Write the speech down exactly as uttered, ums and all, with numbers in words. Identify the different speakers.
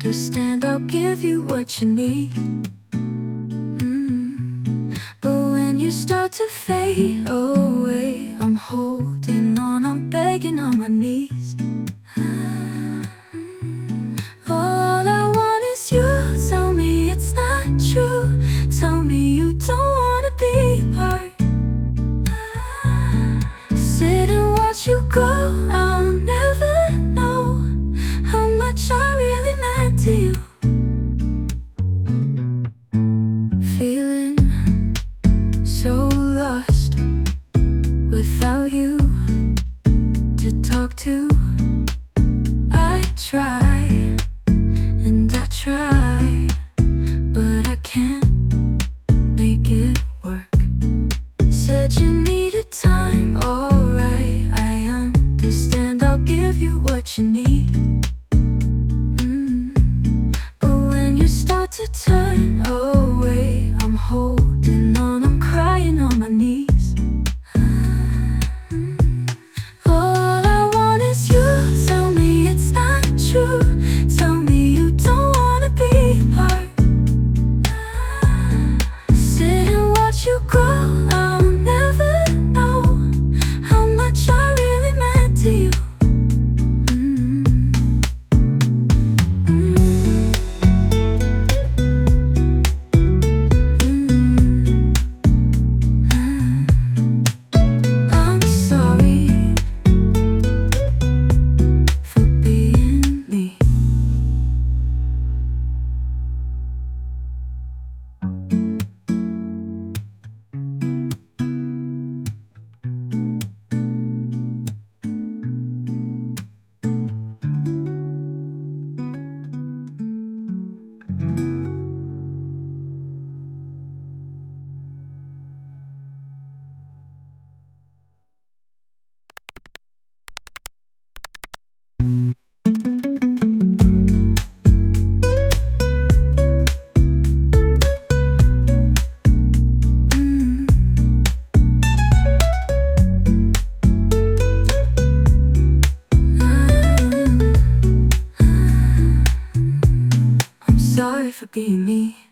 Speaker 1: understand, I'll give you what you need. mm. But when you start to fade away, I'm holding on, I'm begging on my knees. All I want is you. Tell me it's not true. Tell me you don't wanna be hurt. Sit and watch you go. I'll never know how much I really meant to you. Feeling so lost without you to talk to. I try and I try, but I can't make it work. Said you needed time, alright, I understand, I'll give you what you need. mm. But when you start to turn away, I'm holding on, I'm crying on my knees. All I want is you. Tell me it's not true. Tell me you don't wanna be hurt. Sit and watch you grow. I'll never know how much I really meant to you. mm. Mm. Mm. I'm sorry for being me. I'm sorry for being me.